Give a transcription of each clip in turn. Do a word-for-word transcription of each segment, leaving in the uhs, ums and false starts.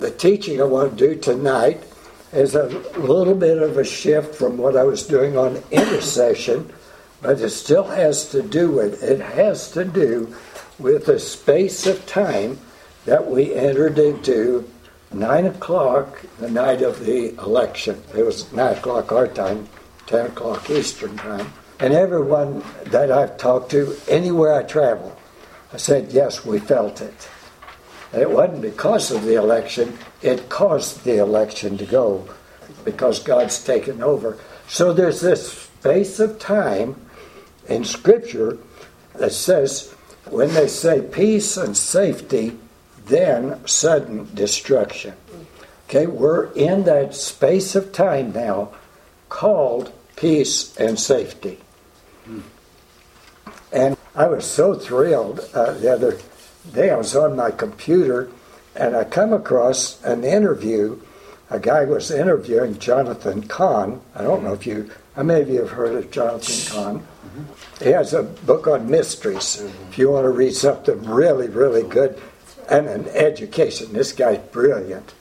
The teaching I want to do tonight is a little bit of a shift from what I was doing on intercession, but it still has to do with, it has to do with the space of time that we entered into nine o'clock the night of the election. It was nine o'clock our time, ten o'clock Eastern time. And everyone that I've talked to, anywhere I travel, I said, yes, we felt it. And it wasn't because of the election, it caused the election to go, because God's taken over. So there's this space of time in Scripture that says, when they say peace and safety, then sudden destruction. Okay, we're in that space of time now called peace and safety. And I was so thrilled uh, the other day. I was on my computer and I come across an interview. A guy was interviewing Jonathan Cahn. I don't know if you, how many of you have heard of Jonathan Cahn? Mm-hmm. He has a book on mysteries. Mm-hmm. If you want to read something really, really good, and an education. This guy's brilliant.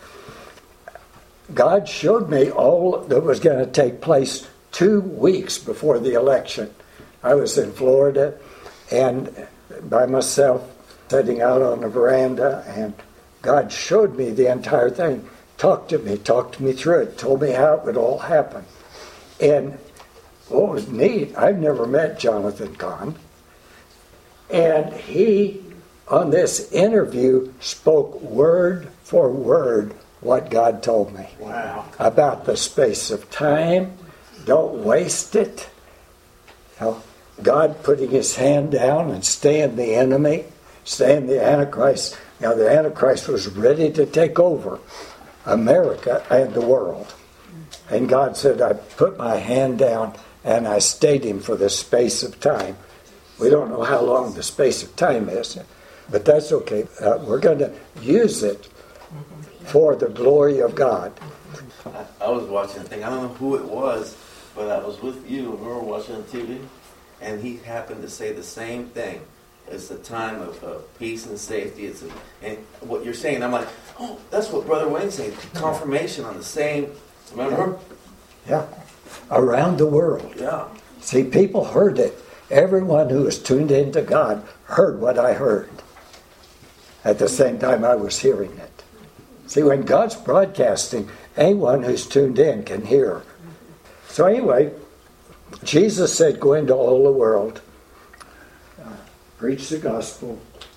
God showed me all that was going to take place two weeks before the election. I was in Florida and by myself sitting out on the veranda, and God showed me the entire thing. Talked to me, talked to me through it, told me how it would all happen. And what was neat, I've never met Jonathan Cahn, and he, on this interview, spoke word for word what God told me. Wow. About the space of time. Don't waste it. You know, God putting his hand down and staying the enemy, staying the Antichrist. Now the Antichrist was ready to take over America and the world. And God said, I put my hand down and I stayed him for the space of time. We don't know how long the space of time is, but that's okay. Uh, we're going to use it for the glory of God. I, I was watching a thing. I don't know who it was, but I was with you and we were watching on T V, and he happened to say the same thing. It's a time of, of peace and safety. It's a, and what you're saying, I'm like, oh, that's what Brother Wayne's saying. Confirmation on the same. Remember? Yeah. Around the world. Yeah. See, people heard it. Everyone who was tuned into God heard what I heard at the same time I was hearing it. See, when God's broadcasting, anyone who's tuned in can hear. So anyway, Jesus said, go into all the world, uh, preach the gospel,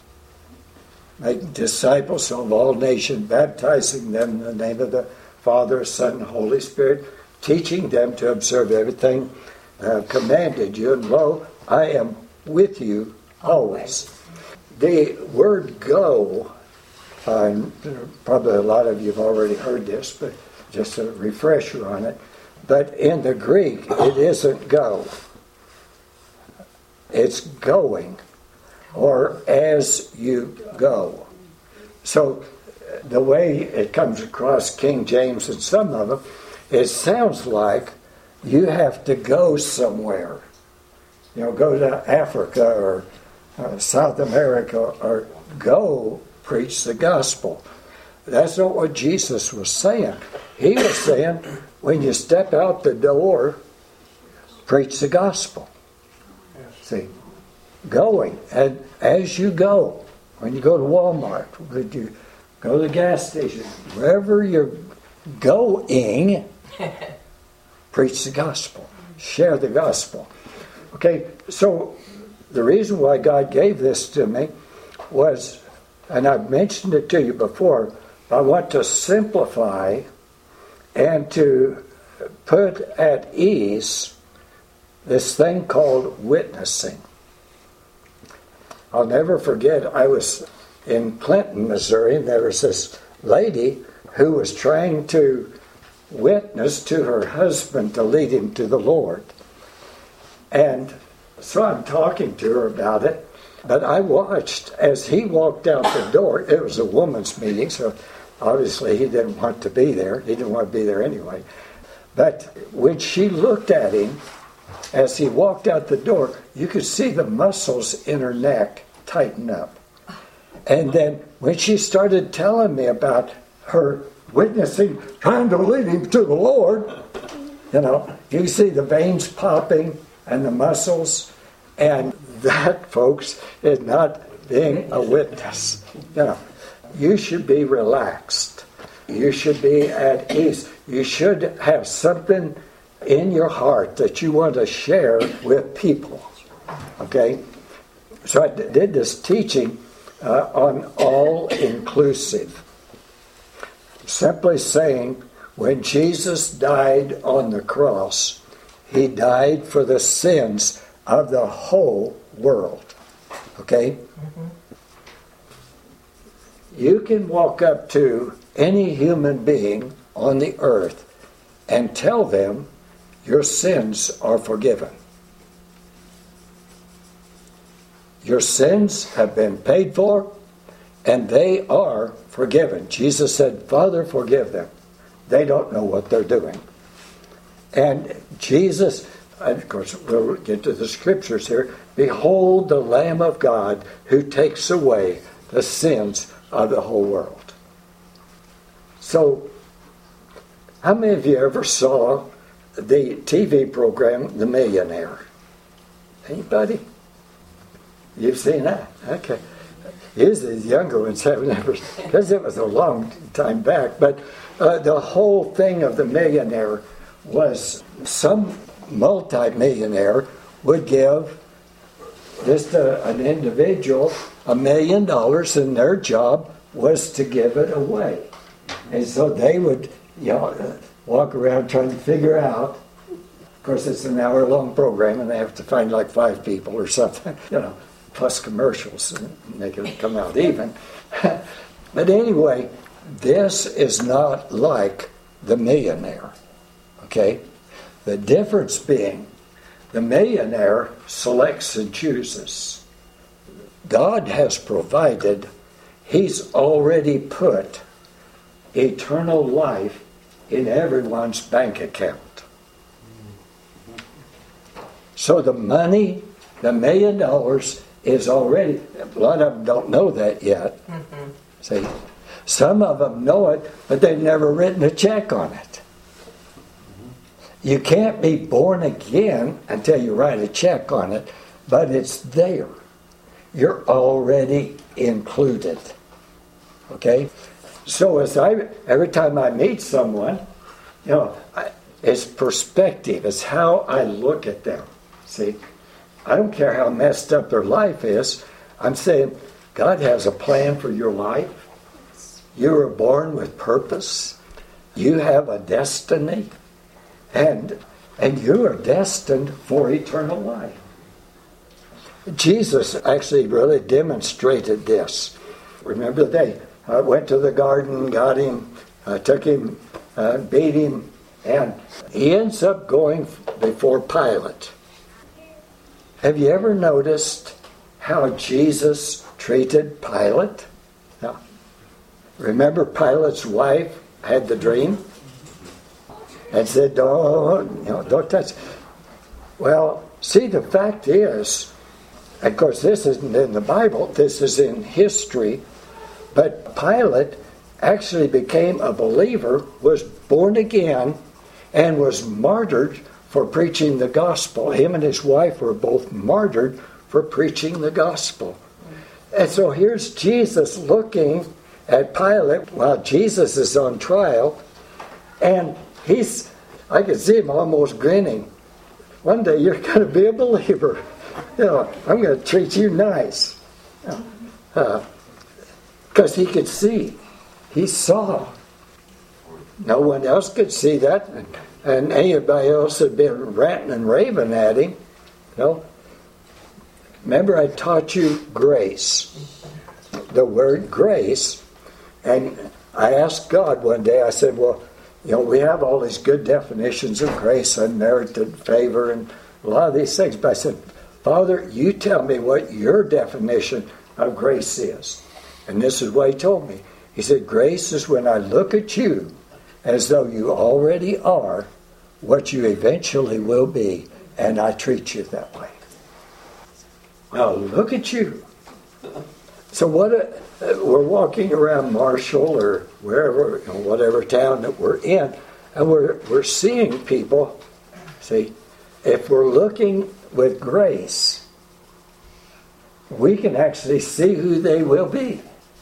make disciples of all nations, baptizing them in the name of the Father, Son, and Holy Spirit, teaching them to observe everything uh, commanded you, and lo, I am with you always. The word go, uh, probably a lot of you have already heard this, but just a refresher on it. But in the Greek, it isn't go. It's going, or as you go. So the way it comes across King James and some of them, it sounds like you have to go somewhere. You know, go to Africa or uh, South America, or go preach the gospel. That's not what Jesus was saying. He was saying, when you step out the door, preach the gospel. See, going. And as you go, when you go to Walmart, when you go to the gas station, wherever you're going, preach the gospel. Share the gospel. Okay, so the reason why God gave this to me was, and I've mentioned it to you before, I want to simplify and to put at ease this thing called witnessing. I'll never forget, I was in Clinton, Missouri, and there was this lady who was trying to witness to her husband to lead him to the Lord. And so I'm talking to her about it, but I watched as he walked out the door. It was a woman's meeting, so obviously he didn't want to be there. He didn't want to be there anyway. But when she looked at him, as he walked out the door, you could see the muscles in her neck tighten up. And then when she started telling me about her witnessing, trying to lead him to the Lord. You know, you see the veins popping and the muscles, and that, folks, is not being a witness. You know, you should be relaxed. You should be at ease. You should have something in your heart that you want to share with people. Okay? So I d- did this teaching uh, on all-inclusive. Simply saying, when Jesus died on the cross, he died for the sins of the whole world. Okay? Mm-hmm. You can walk up to any human being on the earth and tell them your sins are forgiven. Your sins have been paid for, and they are forgiven. Jesus said, Father, forgive them. They don't know what they're doing. And Jesus, of course, we'll get to the scriptures here. Behold the Lamb of God who takes away the sins of the whole world. So, how many of you ever saw the T V program, The Millionaire? Anybody? You've seen that? Okay. Usually the younger ones have never, because it was a long time back. But uh, the whole thing of The Millionaire was some multi-millionaire would give just a, an individual a million dollars, and their job was to give it away. And so they would, you know, walk around trying to figure out. Of course, it's an hour-long program, and they have to find like five people or something, you know, plus commercials, and make it come out even. But anyway, this is not like The Millionaire. Okay? The difference being, the millionaire selects and chooses. God has provided, he's already put eternal life in everyone's bank account. So the money, the million dollars, is already, a lot of them don't know that yet. Mm-hmm. See, some of them know it, but they've never written a check on it. You can't be born again until you write a check on it, but it's there. You're already included. Okay? So as I, every time I meet someone, you know, I, it's perspective. It's how I look at them. See? I don't care how messed up their life is. I'm saying God has a plan for your life. You were born with purpose. You have a destiny. And, and you are destined for eternal life. Jesus actually really demonstrated this. Remember, they uh, went to the garden, got him, uh, took him, uh, beat him, and he ends up going before Pilate. Have you ever noticed how Jesus treated Pilate? Now, remember Pilate's wife had the dream and said, "Don't, you know, don't touch." Well, see, the fact is, of course, this isn't in the Bible. This is in history. But Pilate actually became a believer, was born again, and was martyred for preaching the gospel. Him and his wife were both martyred for preaching the gospel. And so here's Jesus looking at Pilate while Jesus is on trial, and he's, I can see him almost grinning. One day you're going to be a believer. You know, I'm going to treat you nice. Uh, because he could see. He saw. No one else could see that. And, and anybody else had been ranting and raving at him. You know? Remember, I taught you grace. The word grace. And I asked God one day, I said, well, you know, we have all these good definitions of grace, unmerited favor, and a lot of these things. But I said, Father, you tell me what your definition of grace is. And this is what he told me. He said, grace is when I look at you as though you already are what you eventually will be, and I treat you that way. Well, look at you. So what? Uh, we're walking around Marshall or wherever, you know, whatever town that we're in, and we're we're seeing people. See, if we're looking with grace, we can actually see who they will be.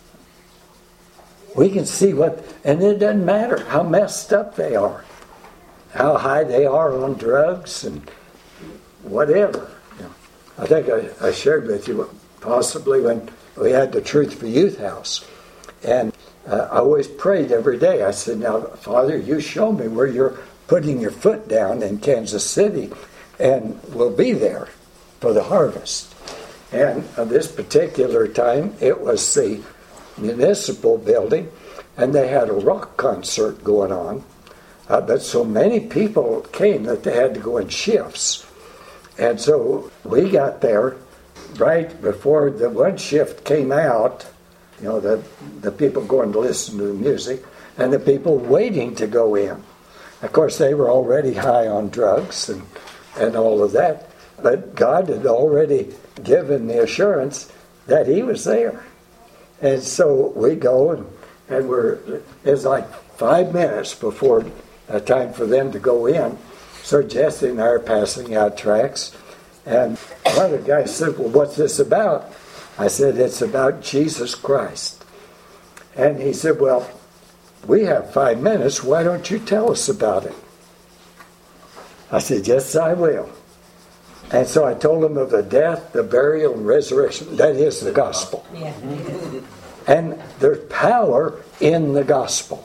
We can see what, and it doesn't matter how messed up they are, how high they are on drugs and whatever. You know, I think I, I shared with you possibly when we had the Truth for Youth House, and uh, I always prayed every day. I said, "Now, Father, you show me where you're putting your foot down in Kansas City, and we'll be there for the harvest." And uh, this particular time, it was the municipal building, and they had a rock concert going on. Uh, but so many people came that they had to go in shifts. And so we got there right before the one shift came out, you know, the, the people going to listen to the music, and the people waiting to go in. Of course, they were already high on drugs and, and all of that, but God had already given the assurance that He was there. And so we go, and, and we're, it's like five minutes before uh, time for them to go in. So Jesse and I are passing out tracts. And one of the guys said, "Well, what's this about?" I said, "It's about Jesus Christ." And he said, "Well, we have five minutes. Why don't you tell us about it?" I said, "Yes, I will." And so I told him of the death, the burial, and resurrection. That is the gospel. Yeah. And there's power in the gospel.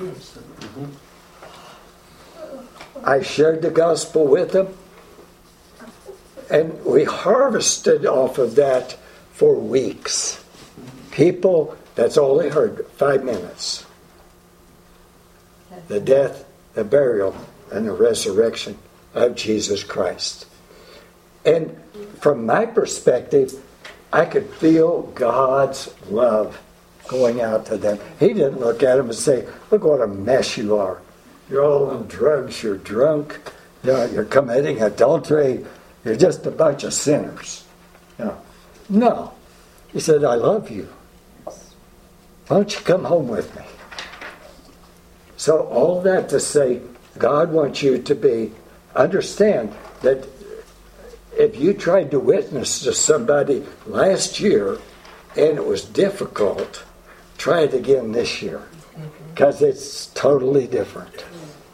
I shared the gospel with them, and we harvested off of that for weeks. People, that's all they heard, five minutes. The death, the burial, and the resurrection of Jesus Christ. And from my perspective, I could feel God's love going out to them. He didn't look at them and say, "Look what a mess you are. You're all on drugs, you're drunk, you know, you're committing adultery, you're just a bunch of sinners." You know. No. He said, "I love you. Why don't you come home with me?" So all that to say, God wants you to be, understand that if you tried to witness to somebody last year and it was difficult, try it again this year, because it's totally different.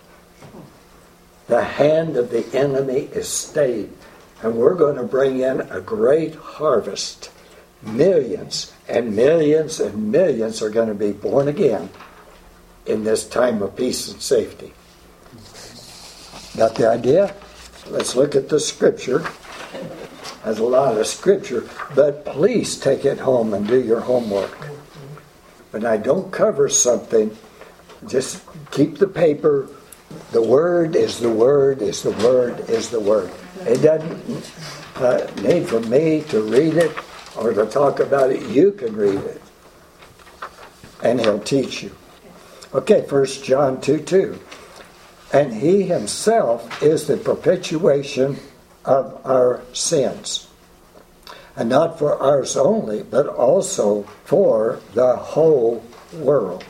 The hand of the enemy is stayed, and we're going to bring in a great harvest. Millions and millions and millions are going to be born again in this time of peace and safety. Got the idea? Let's look at the scripture. There's a lot of scripture, but please take it home and do your homework. When I don't cover something, just keep the paper. The word is the word is the word is the word. It doesn't uh, need for me to read it or to talk about it. You can read it, and He'll teach you. Okay, First John two two. And He Himself is the propitiation of our sins, and not for ours only, but also for the whole world.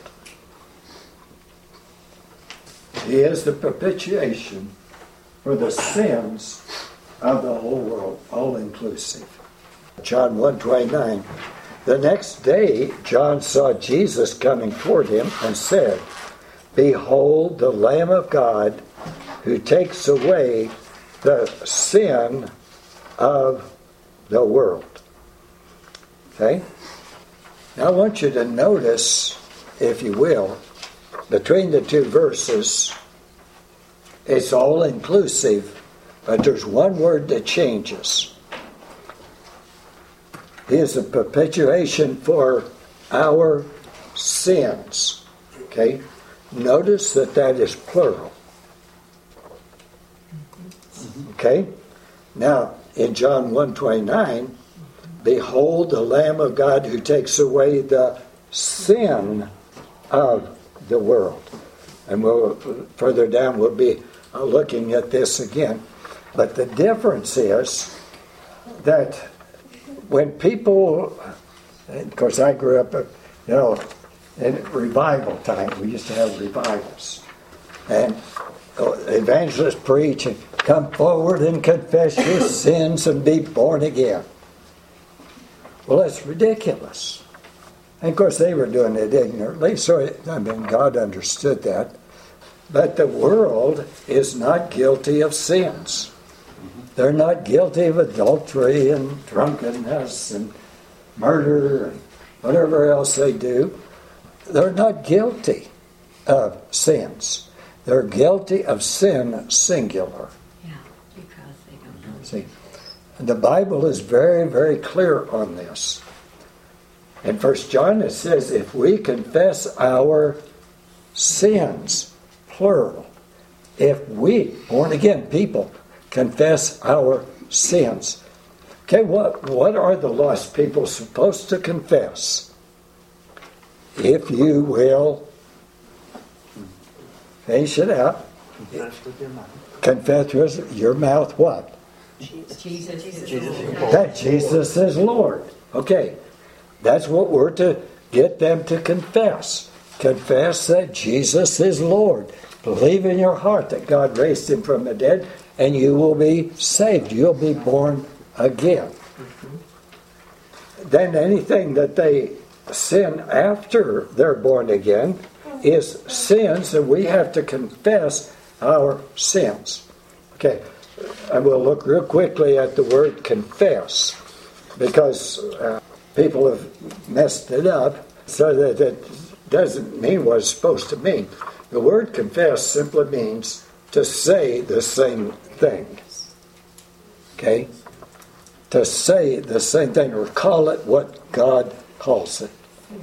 He is the propitiation for the sins of the whole world, all inclusive. John one twenty-nine. The next day John saw Jesus coming toward him and said, "Behold the Lamb of God who takes away the sin of the world." Okay? Now I want you to notice, if you will, between the two verses, it's all inclusive, but there's one word that changes. He is a propitiation for our sins. Okay? Notice that that is plural. Okay? Now, in John one twenty-nine, behold the Lamb of God who takes away the sin of the world. And we'll further down we'll be looking at this again. But the difference is that when people And of course, I grew up, you know, in revival time. We used to have revivals. And evangelists preach and come forward and confess your sins and be born again. Well, that's ridiculous. And of course, they were doing it ignorantly, so it, I mean, God understood that. But the world is not guilty of sins. They're not guilty of adultery and drunkenness and murder and whatever else they do. They're not guilty of sins. They're guilty of sin singular. Yeah, because they don't know. See, the Bible is very, very clear on this. In First John it says, if we confess our sins, plural, if we, born again people, confess our sins. Okay, what, what are the lost people supposed to confess? If you will, finish it out. Confess with your mouth. Confess with your mouth what? Jesus, Jesus, Jesus is Lord. That Jesus is Lord. Okay, that's what we're to get them to confess. Confess that Jesus is Lord. Believe in your heart that God raised him from the dead, and you will be saved. You'll be born again. Mm-hmm. Then anything that they sin after they're born again is sins, and we have to confess our sins. Okay, I will look real quickly at the word confess, because uh, people have messed it up so that it doesn't mean what it's supposed to mean. The word confess simply means to say the same thing. Okay? To say the same thing, or call it what God calls it.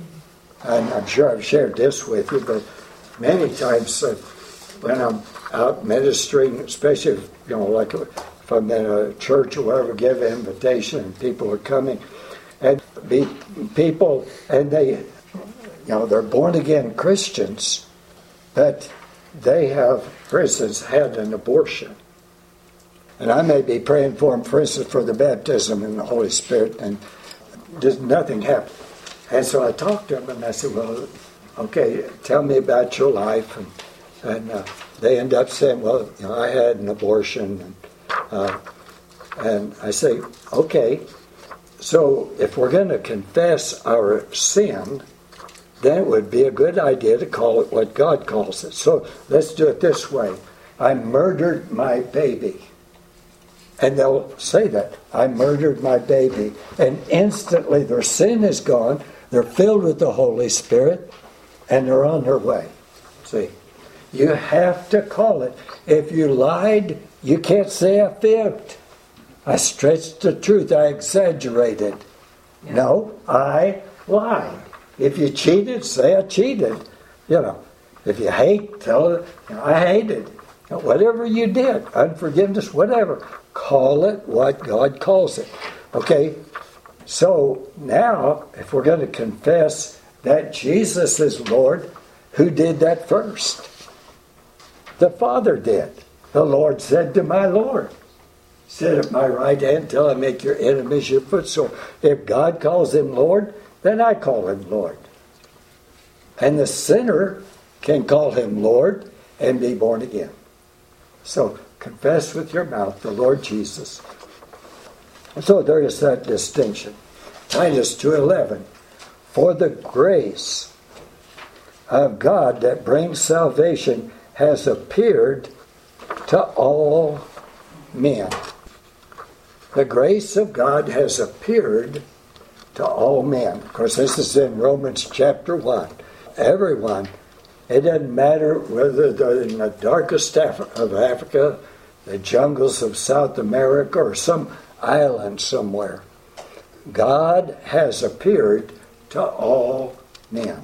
And I'm sure I've shared this with you, but many times uh, when I'm out ministering, especially if, you know, like if I'm in a church or whatever, give an invitation and people are coming, and be people, and they, you know, they're born again Christians, but they have, for instance, had an abortion. And I may be praying for them, for instance, for the baptism in the Holy Spirit, and just nothing happened. And so I talked to them, and I said, well, okay, tell me about your life. And, and uh, they end up saying, well, you know, I had an abortion. And, uh, and I say, okay, so if we're going to confess our sin, then it would be a good idea to call it what God calls it. So let's do it this way. I murdered my baby. And they'll say that. I murdered my baby. And instantly their sin is gone. They're filled with the Holy Spirit. And they're on their way. See? You have to call it. If you lied, you can't say I fibbed. I stretched the truth. I exaggerated. Yeah. No, I lied. If you cheated, say I cheated. You know, if you hate, tell it, you know, I hated. You know, whatever you did, unforgiveness, whatever, call it what God calls it. Okay, so now, if we're going to confess that Jesus is Lord, who did that first? The Father did. The Lord said to my Lord, sit at my right hand till I make your enemies your footstool. If God calls him Lord, then I call him Lord. And the sinner can call him Lord and be born again. So confess with your mouth the Lord Jesus. So there is that distinction. Titus two eleven. For the grace of God that brings salvation has appeared to all men. The grace of God has appeared to all men. Of course, this is in Romans chapter one. Everyone, it doesn't matter whether they're in the darkest of Africa, the jungles of South America, or some island somewhere. God has appeared to all men.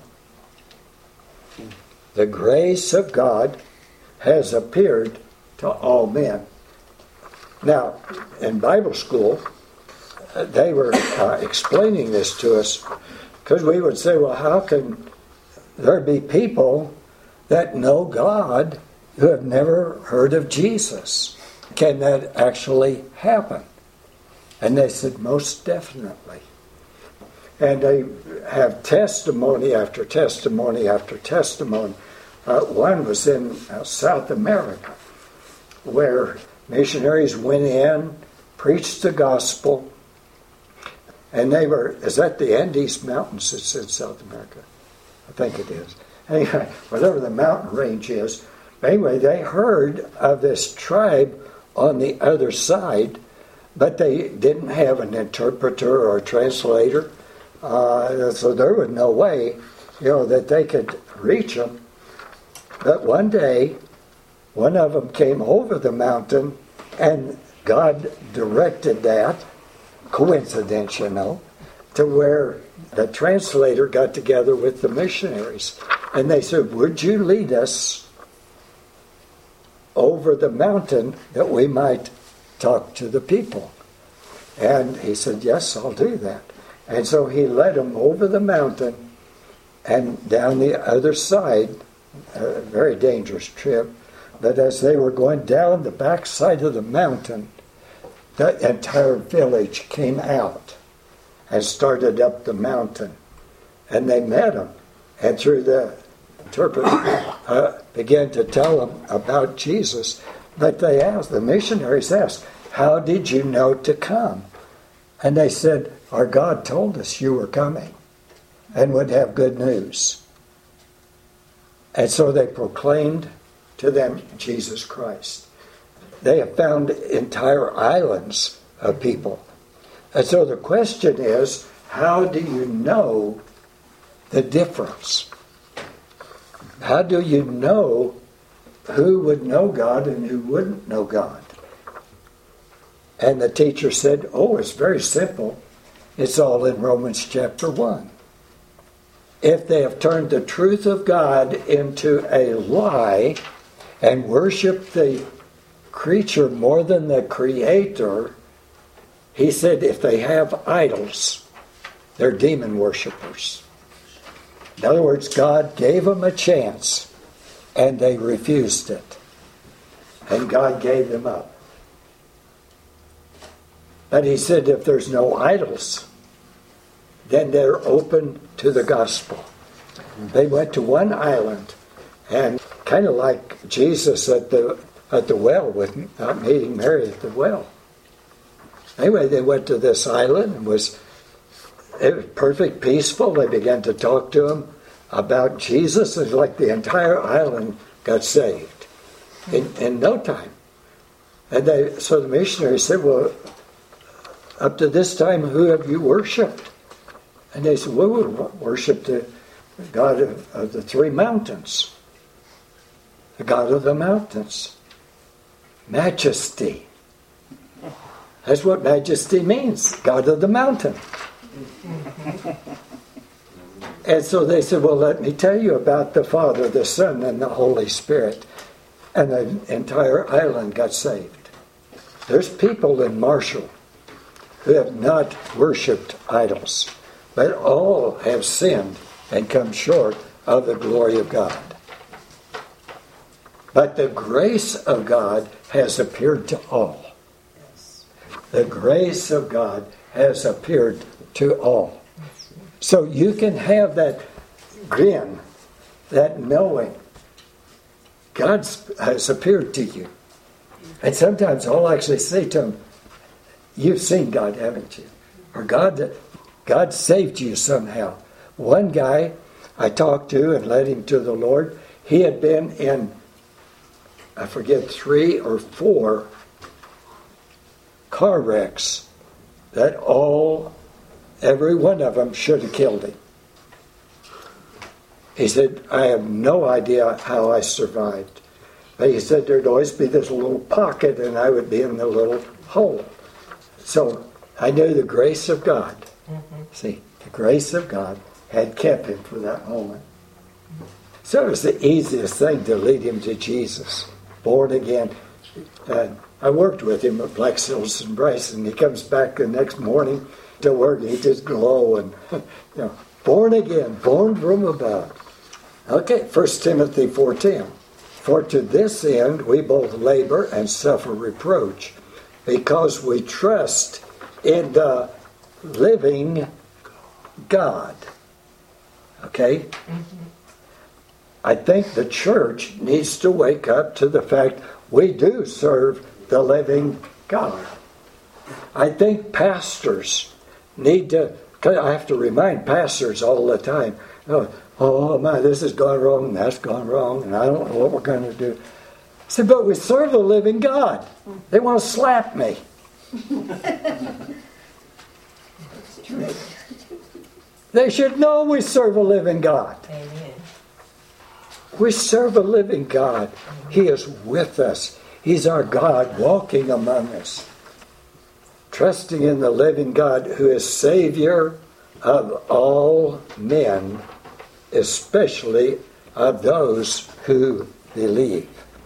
The grace of God has appeared to all men. Now, in Bible school, they were uh, explaining this to us, because we would say, well, how can there be people that know God who have never heard of Jesus? Can that actually happen? And they said, most definitely. And they have testimony after testimony after testimony. Uh, one was in uh, South America, where missionaries went in, preached the gospel, and they were, is that the Andes Mountains? It's in South America. I think it is. Anyway, whatever the mountain range is. Anyway, they heard of this tribe on the other side, but they didn't have an interpreter or a translator. Uh, so there was no way, you know, that they could reach them. But one day, one of them came over the mountain, and God directed that, coincidence, you know, to where the translator got together with the missionaries. And they said, would you lead us over the mountain that we might talk to the people? And he said, yes, I'll do that. And so he led them over the mountain and down the other side, a very dangerous trip. But as they were going down the back side of the mountain, the entire village came out and started up the mountain. And they met him. And through the interpreter, uh, began to tell them about Jesus. But they asked, the missionaries asked, how did you know to come? And they said, our God told us you were coming and would have good news. And so they proclaimed to them Jesus Christ. They have found entire islands of people. And so the question is, how do you know the difference? How do you know who would know God and who wouldn't know God? And the teacher said, oh, it's very simple. It's all in Romans chapter one. If they have turned the truth of God into a lie and worship the creature more than the Creator, he said if they have idols, they're demon worshipers. In other words, God gave them a chance and they refused it. And God gave them up. But he said if there's no idols, then they're open to the gospel. They went to one island, and kind of like Jesus at the at the well, with uh, meeting Mary at the well. Anyway, they went to this island and was it was perfect, peaceful. They began to talk to him about Jesus. It's like the entire island got saved in, in no time. And they so the missionaries said, well, up to this time, who have you worshipped? And they said, well, we worship the God of, of the three mountains. The God of the mountains. Majesty. That's what majesty means. God of the mountain. And so they said, well, let me tell you about the Father, the Son, and the Holy Spirit. And the entire island got saved. There's people in Marshall who have not worshipped idols, but all have sinned and come short of the glory of God. But the grace of God has appeared to all. The grace of God has appeared to all. So you can have that grin, that knowing. God has appeared to you. And sometimes I'll actually say to him, you've seen God, haven't you? Or God, God saved you somehow. One guy I talked to and led him to the Lord, he had been in, I forget, three or four car wrecks that all, every one of them should have killed him. He said, I have no idea how I survived. But he said there'd always be this little pocket and I would be in the little hole. So I knew the grace of God. Mm-hmm. See, the grace of God had kept him for that moment. So it was the easiest thing to lead him to Jesus. Born again. Uh, I worked with him at Black Sills and Bryson. He comes back the next morning to work and he just glow and, you know, born again, born from above. Okay, First Timothy four ten. For to this end we both labor and suffer reproach, because we trust in the living God. Okay? Mm-hmm. I think the church needs to wake up to the fact we do serve the living God. I think pastors need to, I have to remind pastors all the time, oh, oh my, this has gone wrong, and that's gone wrong, and I don't know what we're going to do. I said, but we serve the living God. They want to slap me. They should know we serve a living God. Amen. We serve a living God. He is with us. He's our God walking among us. Trusting in the living God who is Savior of all men, especially of those who believe.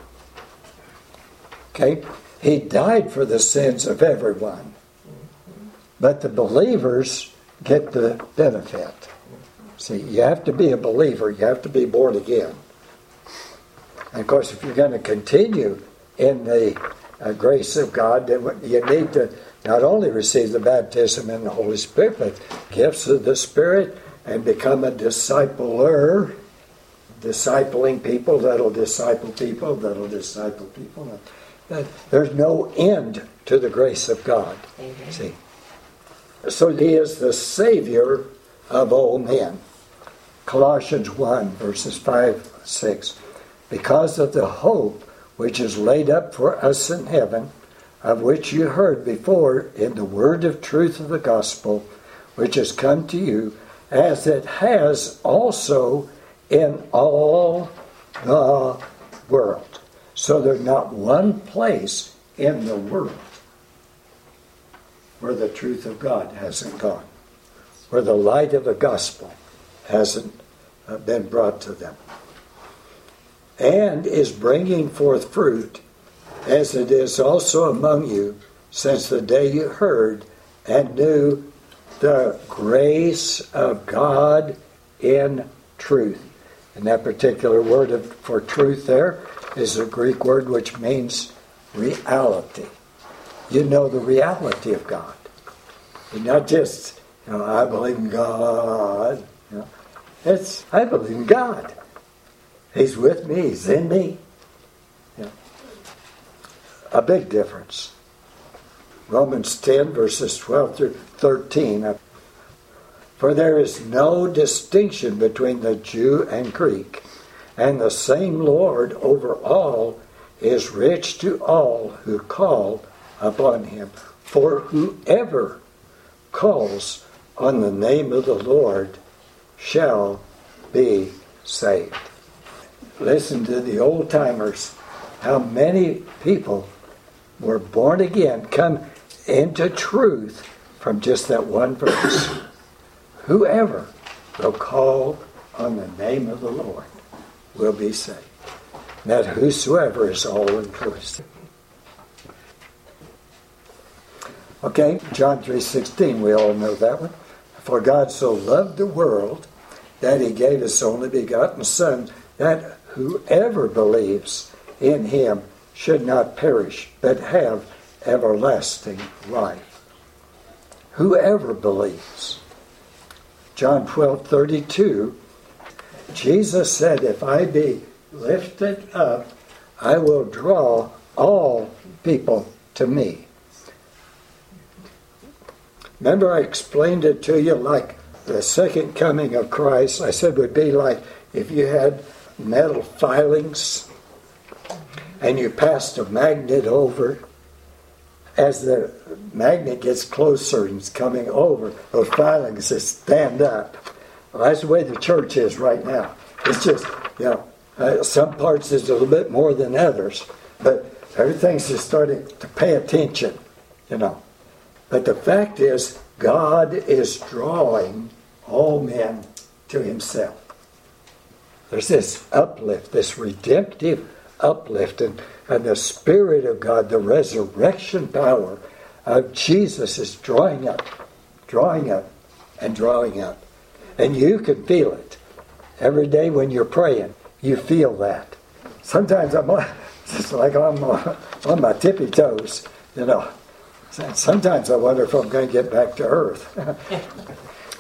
Okay? He died for the sins of everyone. But the believers get the benefit. See, you have to be a believer. You have to be born again. And of course, if you're going to continue in the uh, grace of God, then you need to not only receive the baptism in the Holy Spirit, but gifts of the Spirit and become a discipler, discipling people that'll disciple people, that'll disciple people. There's no end to the grace of God. Amen. See? So he is the Savior of all men. Colossians one, verses five, six. Because of the hope which is laid up for us in heaven, of which you heard before in the word of truth of the gospel, which has come to you, as it has also in all the world. So there's not one place in the world where the truth of God hasn't gone, where the light of the gospel hasn't been brought to them, and is bringing forth fruit, as it is also among you, since the day you heard and knew the grace of God in truth. And that particular word of, for truth there is a Greek word which means reality. You know the reality of God. You're not just, you know, I believe in God. You know, it's, I believe in God. He's with me. He's in me. You know, a big difference. Romans ten, verses twelve through thirteen. For there is no distinction between the Jew and Greek, and the same Lord over all is rich to all who call upon him. For whoever calls on the name of the Lord shall be saved. Listen to the old timers, how many people were born again, come into truth from just that one verse. Whoever will call on the name of the Lord will be saved. And that whosoever is all inclusive. Okay, John three sixteen, we all know that one. For God so loved the world that he gave his only begotten Son, that whoever believes in him should not perish, but have everlasting life. Whoever believes. John twelve thirty-two, Jesus said, if I be lifted up, I will draw all people to me. Remember I explained it to you like the second coming of Christ, I said would be like if you had metal filings and you passed a magnet over. As the magnet gets closer and it's coming over, those filings just stand up. Well, that's the way the church is right now. It's just, you know, uh, some parts is a little bit more than others, but everything's just starting to pay attention, you know. But the fact is, God is drawing all men to himself. There's this uplift, this redemptive uplift, and, and the Spirit of God, the resurrection power of Jesus is drawing up, drawing up, and drawing up. And you can feel it. Every day when you're praying, you feel that. Sometimes I'm just like I'm on my tippy toes, you know. Sometimes I wonder if I'm going to get back to earth.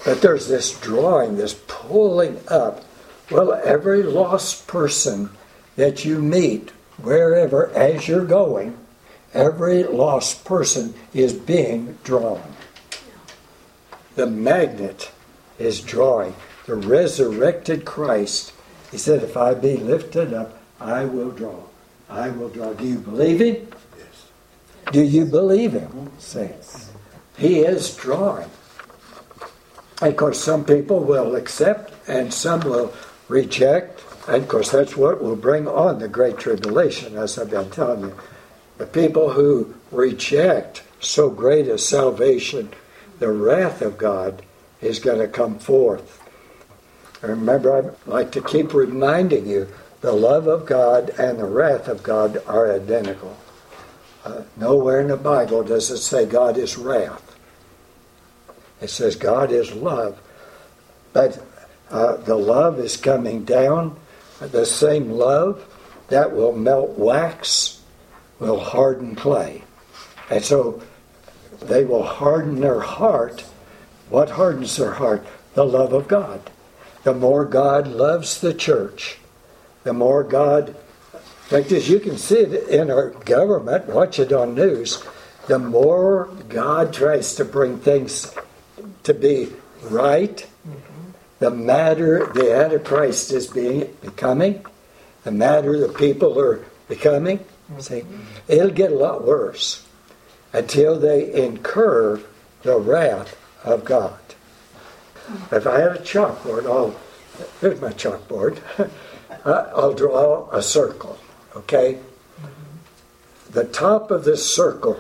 But there's this drawing, this pulling up. Well, every lost person that you meet, wherever, as you're going, every lost person is being drawn. The magnet is drawing. The resurrected Christ, he said, if I be lifted up, I will draw. I will draw. Do you believe him? Yes. Do you believe him? Say, he is drawing. And of course, some people will accept and some will reject. And of course, that's what will bring on the Great Tribulation, as I've been telling you. The people who reject so great a salvation, the wrath of God is going to come forth. And remember, I like to keep reminding you, the love of God and the wrath of God are identical. Uh, nowhere in the Bible does it say God is wrath. It says God is love. But uh, the love is coming down. The same love that will melt wax will harden clay. And so they will harden their heart. What hardens their heart? The love of God. The more God loves the church, the more God, in fact, as you can see it in our government, watch it on news, the more God tries to bring things to be right, mm-hmm. the madder the Antichrist is being becoming, the madder the people are becoming. Mm-hmm. See, it'll get a lot worse until they incur the wrath of God. If I had a chalkboard, I'll, here's my chalkboard, I'll draw a circle, okay? Mm-hmm. The top of this circle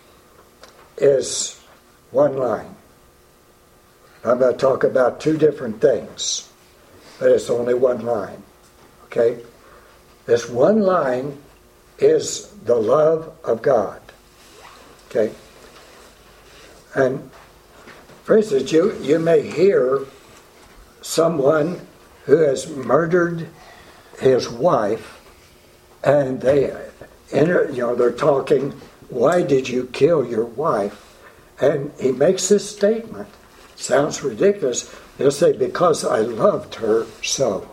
is one line. I'm going to talk about two different things, but it's only one line, okay? This one line is the love of God, okay? And for instance, you, you may hear someone who has murdered his wife, and they, enter, you know, they're talking, why did you kill your wife? And he makes this statement. Sounds ridiculous. He'll say, because I loved her so.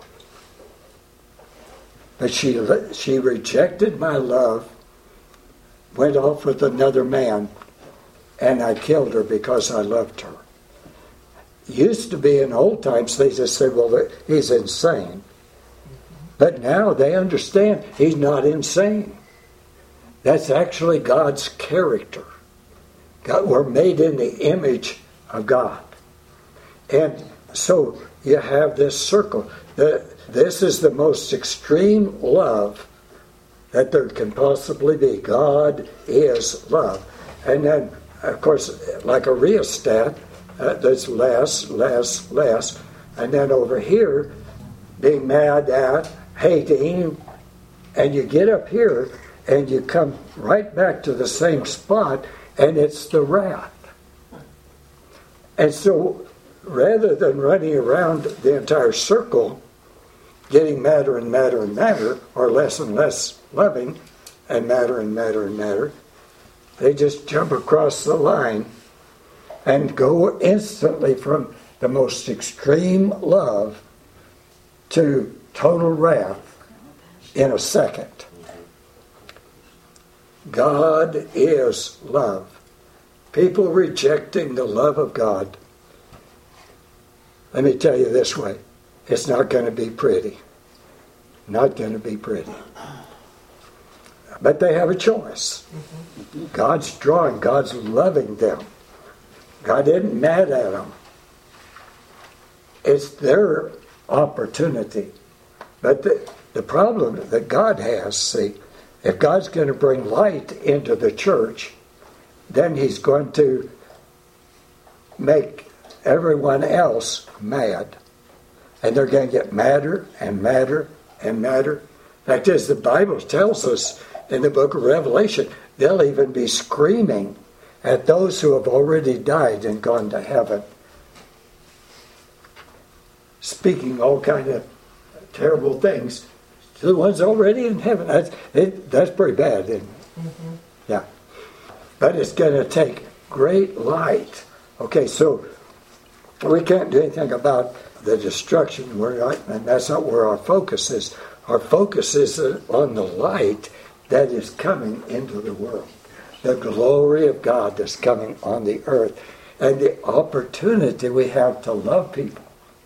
But she she rejected my love, went off with another man, and I killed her because I loved her. Used to be in old times, they just said, well, he's insane. But now they understand he's not insane. That's actually God's character. God, we're made in the image of God. And so you have this circle. The, this is the most extreme love that there can possibly be. God is love. And then, of course, like a rheostat, uh, there's less, less, less. And then over here, being mad at, hating, and you get up here and you come right back to the same spot, and it's the wrath. And so rather than running around the entire circle, getting madder and madder and madder, or less and less loving, and madder and madder and madder, they just jump across the line and go instantly from the most extreme love to total wrath in a second. God is love. People rejecting the love of God, let me tell you this way, it's not going to be pretty. Not going to be pretty. But they have a choice. God's drawing, God's loving them. God isn't mad at them. It's their opportunity. But the, the problem that God has, see, if God's going to bring light into the church, then he's going to make everyone else mad. And they're going to get madder and madder and madder. In fact, as the Bible tells us in the book of Revelation, they'll even be screaming at those who have already died and gone to heaven, speaking all kind of terrible things to the ones already in heaven. That's, it, that's pretty bad, isn't it? Mm-hmm. Yeah. But it's going to take great light. Okay, so We can't do anything about the destruction. We're not, and that's not where our focus is. Our focus is on the light that is coming into the world. The glory of God that's coming on the earth. And the opportunity we have to love people.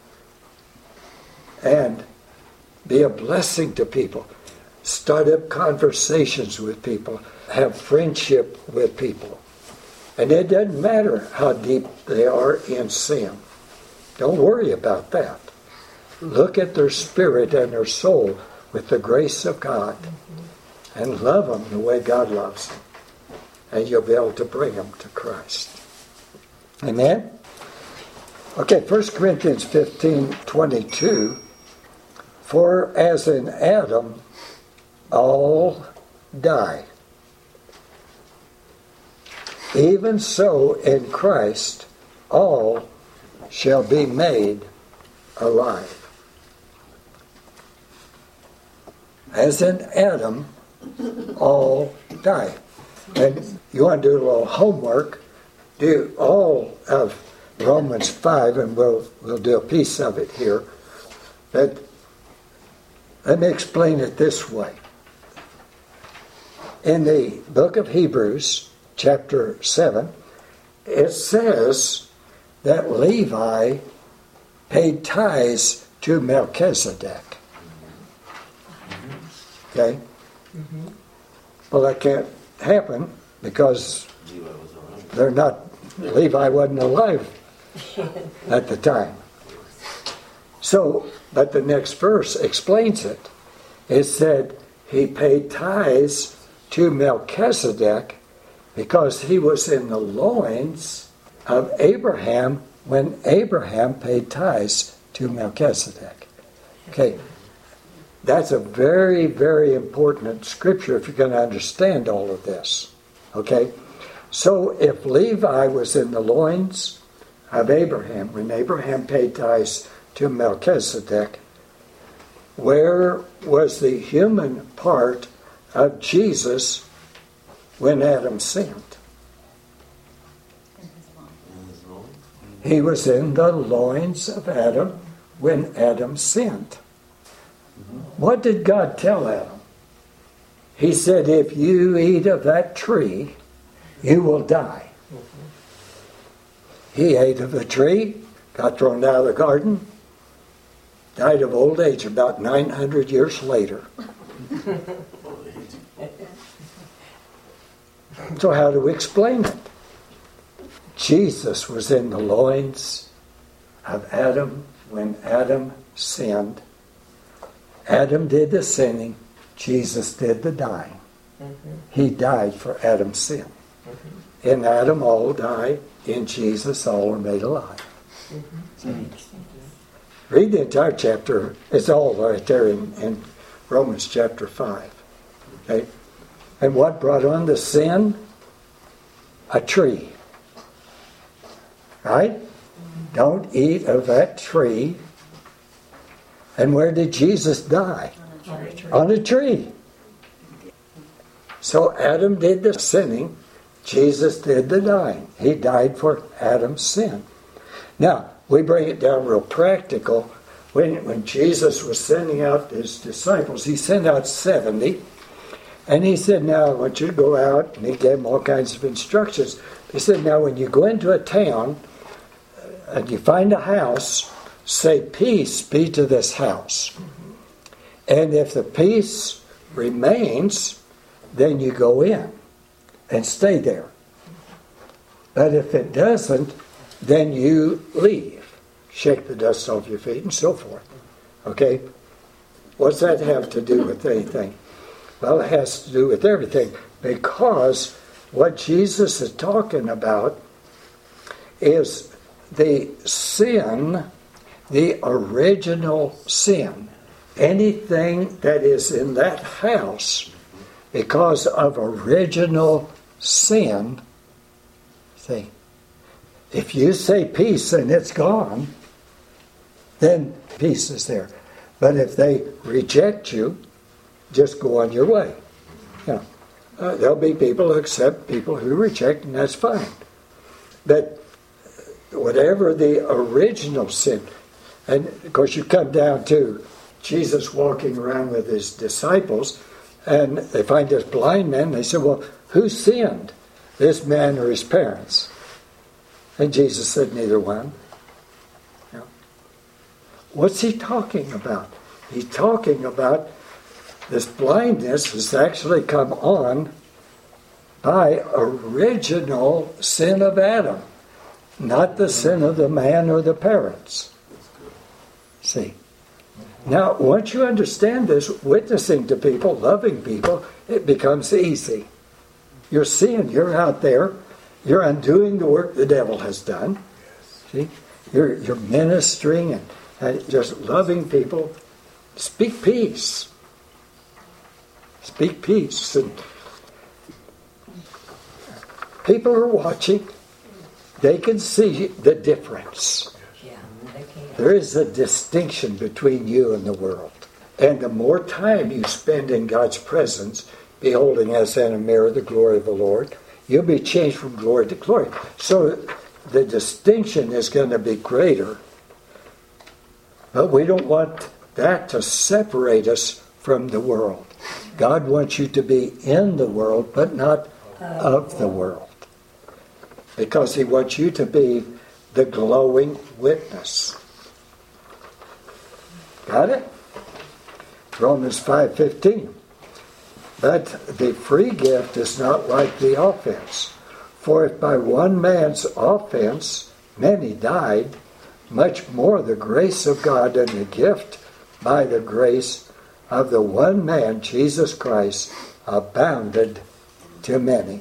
And be a blessing to people. Start up conversations with people. Have friendship with people. And it doesn't matter how deep they are in sin. Don't worry about that. Look at their spirit and their soul with the grace of God. And love them the way God loves them. And you'll be able to bring them to Christ. Amen? Okay, First Corinthians fifteen twenty-two. For as in Adam all die, even so in Christ all shall be made alive. As in Adam all die. And you want to do a little homework, do all of Romans five, and we'll we'll do a piece of it here. But let me explain it this way. In the book of Hebrews, chapter seven, it says that Levi paid tithes to Melchizedek. Okay? Mm-hmm. Well, that can't happen because they're not, Levi wasn't alive at the time. So, but the next verse explains it. It said he paid tithes to Melchizedek because he was in the loins of Abraham when Abraham paid tithes to Melchizedek. Okay, that's a very, very important scripture if you're going to understand all of this. Okay, so if Levi was in the loins of Abraham when Abraham paid tithes to Melchizedek, where was the human part of Jesus when Adam sinned? He was in the loins of Adam when Adam sinned. What did God tell Adam? He said, if you eat of that tree, you will die. He ate of the tree, got thrown out of the garden, died of old age about nine hundred years later. So how do we explain it? Jesus was in the loins of Adam when Adam sinned. Adam did the sinning. Jesus did the dying. Mm-hmm. He died for Adam's sin. Mm-hmm. In Adam all die. In Jesus all are made alive. Mm-hmm. Mm-hmm. Read the entire chapter. It's all right there in, in Romans chapter five. Okay? And what brought on the sin? A tree. Right? Mm-hmm. Don't eat of that tree. And where did Jesus die? On a tree. On a tree. So Adam did the sinning. Jesus did the dying. He died for Adam's sin. Now, we bring it down real practical. When, when Jesus was sending out his disciples, he sent out seventy. And he said, now I want you to go out. And he gave them all kinds of instructions. He said, now when you go into a town and you find a house, say, peace be to this house. And if the peace remains, then you go in and stay there. But if it doesn't, then you leave. Shake the dust off your feet and so forth. Okay? What's that have to do with anything? Well, it has to do with everything. Because what Jesus is talking about is the sin, the original sin. Anything that is in that house because of original sin. See, if you say peace and it's gone, then peace is there. But if they reject you, just go on your way. You know, uh, there'll be people who accept, people who reject, and that's fine. But whatever the original sin, and of course you come down to Jesus walking around with his disciples, and they find this blind man, and they say, well, who sinned, this man or his parents? And Jesus said, neither one. You know, what's he talking about? He's talking about this blindness has actually come on by original sin of Adam, not the sin of the man or the parents. See? Now, once you understand this, witnessing to people, loving people, it becomes easy. You're seeing, you're out there, you're undoing the work the devil has done. See? You're, you're ministering and, and just loving people. Speak peace. Speak peace. And people are watching. They can see the difference. Yeah, they can. There is a distinction between you and the world. And the more time you spend in God's presence, beholding as in a mirror the glory of the Lord, you'll be changed from glory to glory. So the distinction is going to be greater. But we don't want that to separate us from the world. God wants you to be in the world, but not of the world. Because he wants you to be the glowing witness. Got it? Romans five fifteen. But the free gift is not like the offense. For if by one man's offense many died, much more the grace of God and the gift by the grace of the one man, Jesus Christ, abounded to many.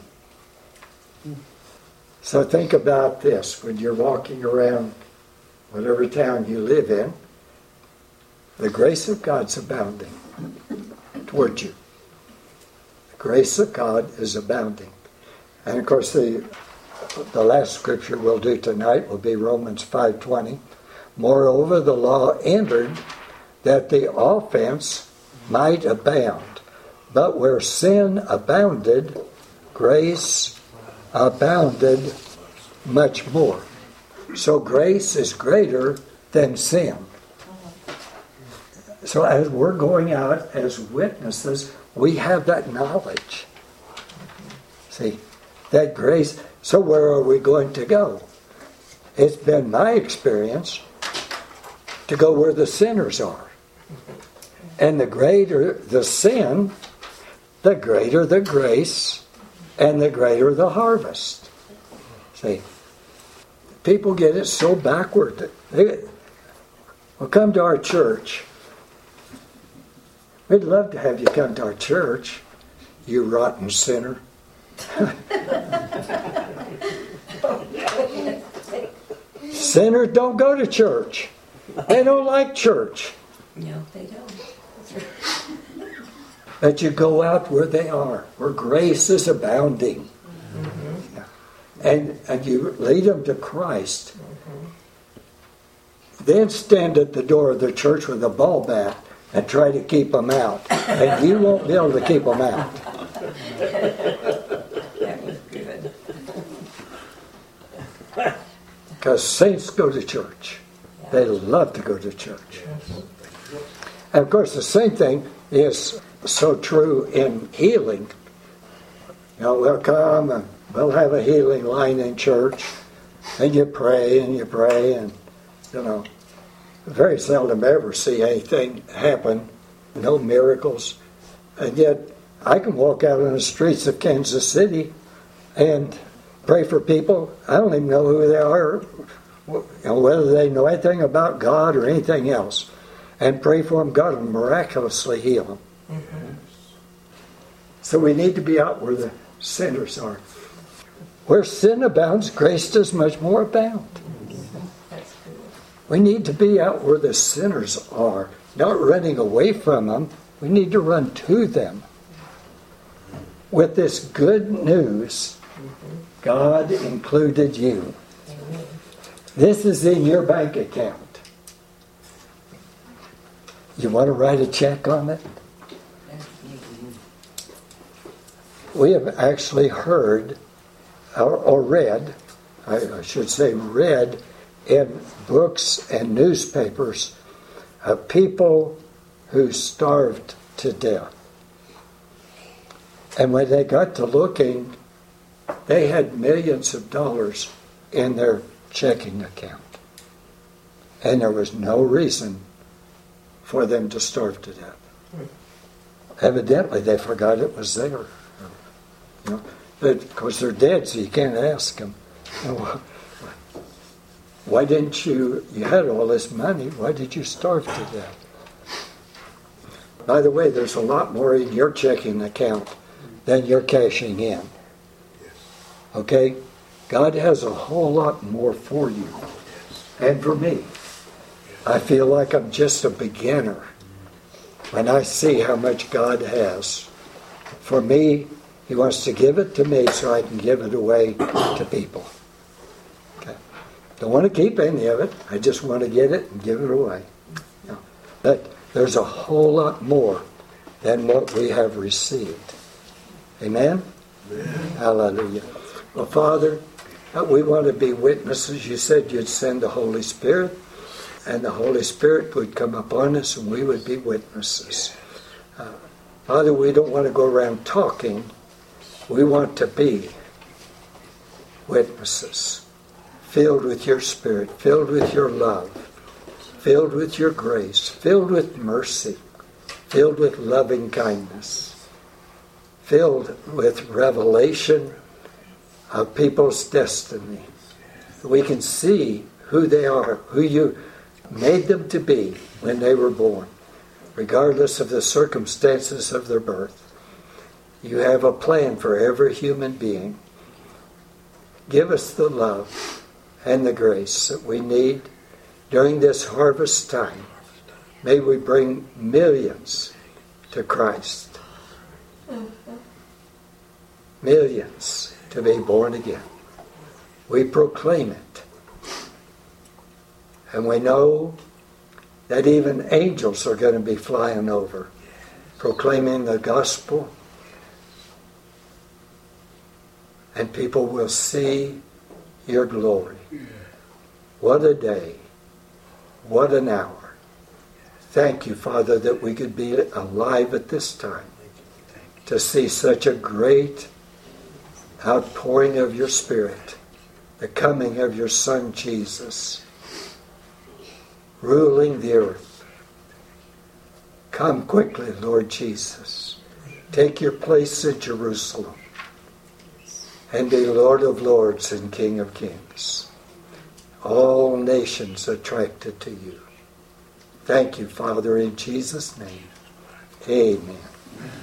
So think about this. When you're walking around whatever town you live in, the grace of God's abounding towards you. The grace of God is abounding. And of course the the last scripture we'll do tonight will be Romans five twenty. Moreover, the law entered that the offense might abound. But where sin abounded, grace abounded much more. So grace is greater than sin. So as we're going out as witnesses, we have that knowledge. See, that grace. So where are we going to go? It's been my experience to go where the sinners are. And the greater the sin, the greater the grace, and the greater the harvest. See, people get it so backward that they will come to our church. We'd love to have you come to our church, you rotten sinner. Sinners don't go to church. They don't like church. No, they don't. But you go out where they are, where grace is abounding. Mm-hmm. And, and you lead them to Christ. Mm-hmm. Then stand at the door of the church with a ball bat and try to keep them out. And you won't be able to keep them out. That was good. Because saints go to church. They love to go to church. And of course the same thing is so true in healing. You know, we'll come and we'll have a healing line in church, and you pray and you pray, and you know, very seldom ever see anything happen, no miracles. And yet I can walk out on the streets of Kansas City and pray for people. I don't even know who they are, you know, whether they know anything about God or anything else, and pray for them. God will miraculously heal them. Mm-hmm. So we need to be out where the sinners are. Where sin abounds, grace does much more abound. That's good. We need to be out where the sinners are, not running away from them. We need to run to them. With this good news, God included you. This is in your bank account. You want to write a check on it? We have actually heard or, or read I, I should say read in books and newspapers of people who starved to death. And when they got to looking, they had millions of dollars in their checking account. And there was no reason for them to starve to death. Evidently, they forgot it was there. You know, but of course they're dead, so you can't ask them. You know, why didn't you? You had all this money. Why did you starve to death? By the way, there's a lot more in your checking account than you're cashing in. Okay, God has a whole lot more for you, and for me. I feel like I'm just a beginner when I see how much God has. For me, He wants to give it to me so I can give it away to people. Okay. Don't want to keep any of it. I just want to get it and give it away. No. But there's a whole lot more than what we have received. Amen? Amen. Hallelujah. Well, Father, we want to be witnesses. You said you'd send the Holy Spirit, and the Holy Spirit would come upon us, and we would be witnesses. Uh, Father, we don't want to go around talking. We want to be witnesses, filled with your Spirit, filled with your love, filled with your grace, filled with mercy, filled with loving kindness, filled with revelation of people's destiny. We can see who they are, who you made them to be when they were born, regardless of the circumstances of their birth. You have a plan for every human being. Give us the love and the grace that we need during this harvest time. May we bring millions to Christ. Millions to be born again. We proclaim it. And we know that even angels are going to be flying over, proclaiming the gospel. And people will see your glory. What a day. What an hour. Thank you, Father, that we could be alive at this time to see such a great outpouring of your Spirit, the coming of your Son, Jesus, ruling the earth. Come quickly, Lord Jesus. Take your place in Jerusalem and be Lord of lords and King of kings. All nations attracted to you. Thank you, Father, in Jesus' name. Amen.